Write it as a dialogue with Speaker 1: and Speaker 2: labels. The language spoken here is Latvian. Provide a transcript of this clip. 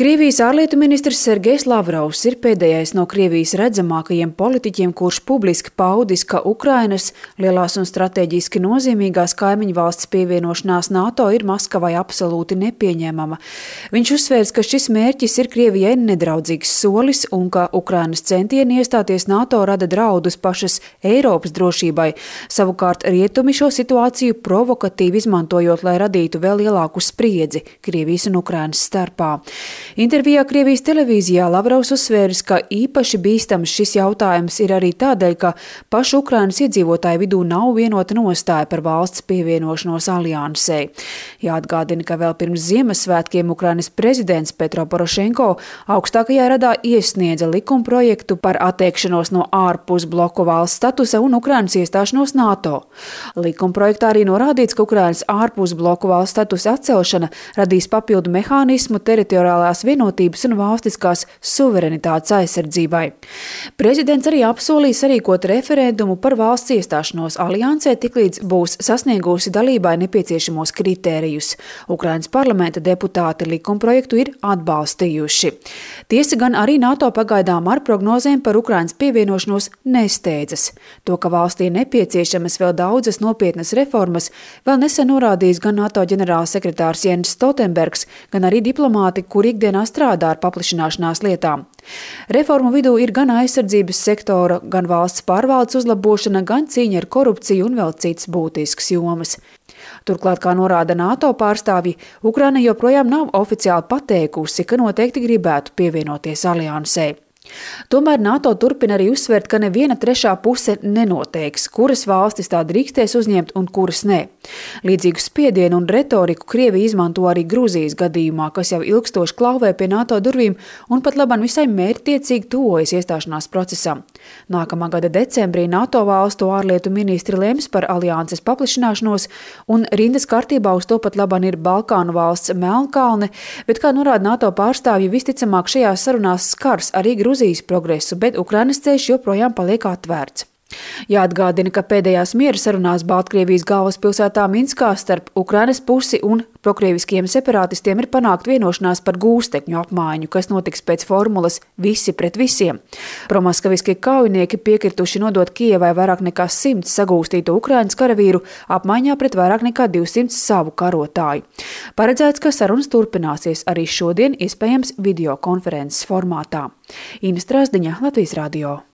Speaker 1: Krievijas ārlietu ministrs Sergejs Lavrovs ir pēdējais no Krievijas redzamākajiem politiķiem, kurš publiski paudis, ka Ukrainas lielās un strateģiski nozīmīgās kaimiņu valsts pievienošanās NATO ir Maskavai absolūti nepieņemama. Viņš uzsvērs, ka šis mērķis ir Krievijai nedraudzīgs solis un ka Ukrainas centieni iestāties NATO rada draudus pašas Eiropas drošībai. Savukārt rietumi šo situāciju provokatīvi izmantojot, lai radītu vēl lielāku spriedzi Krievijas un Ukrainas starpā. Intervijā Krievijas televīzijā Lavrovs uzsvēris, ka īpaši bīstams šis jautājums ir arī tādēļ, ka pašu Ukrainas iedzīvotāju vidū nav vienota nostāja par valsts pievienošanos aliansei. Jāatgādina, ka vēl pirms Ziemassvētkiem Ukrainas prezidents Petro Porošenko augstākajā radā iesniedza likumprojektu par atteikšanos no ārpus bloku valsts statusa un Ukrainas iestāšanos NATO. Likumprojektā arī norādīts, ka Ukrainas ārpus bloku valsts statusa atcelšana radīs papildu mehānismu teritoriālās vienotības un valstiskās suverenitātes aizsardzībai. Prezidents arī apsolīja sarīkot referendumu par valsts iestāšanos aliansē, tiklīdz būs sasniegusi dalībai nepieciešamos kritērijus. Ukrainas parlamenta deputāti likumprojektu ir atbalstījuši. Tiesa gan arī NATO pagaidām ar prognozēm par Ukrainas pievienošanos nesteidzas. To, ka valstī nepieciešamas vēl daudzas nopietnas reformas, vēl nesen norādījis gan NATO ģenerālsekretārs Jens Stoltenbergs, gan arī diplomāti, kuri ikdienā strādā ar paplašināšanās lietām. Reformu vidū ir gan aizsardzības sektora, gan valsts pārvaldes uzlabošana, gan cīņa ar korupciju un vēl citas būtiskas jomas. Turklāt, kā norāda NATO pārstāvji, Ukraina joprojām nav oficiāli pateikusi, ka noteikti gribētu pievienoties aliansei. Tomēr NATO turpina arī uzsvērt, ka neviena trešā puse nenoteiks, kuras valstis tā drīkstēs uzņemt un kuras nē. Līdzīgu spiedienu un retoriku Krievija izmanto arī Gruzijas gadījumā, kas jau ilgstoši klauvē pie NATO durvīm un pat labam visai mērķtiecīgi tuvojas iestāšanās procesam. Nākamā gada decembrī NATO valstu ārlietu ministri lems par alianses paplašināšanos un rindas kārtībā uz to pat labam ir Balkānu valsts Melnkalne, bet, kā norāda NATO pārstāvji, visticamāk šajās sarunās skars arī Gruzijas progresu, bet Ukrainas ceļš joprojām paliek atvērts. Jāatgādina, ka pēdējās miera sarunās Baltkrievijas galvaspilsētā Minskā starp Ukrainas pusi un prokrieviskiem separātistiem ir panākt vienošanās par gūstekņu apmaiņu, kas notiks pēc formulas visi pret visiem. Promaskaviskie kaujinieki piekrituši nodot Kijevai vairāk nekā 100 sagūstītu Ukrainas karavīru apmaiņā pret vairāk nekā 200 savu karotāju. Paredzēts, ka sarunas turpināsies arī šodien, iespējams videokonferences formātā. Ina Strasdiņa, Latvijas radio.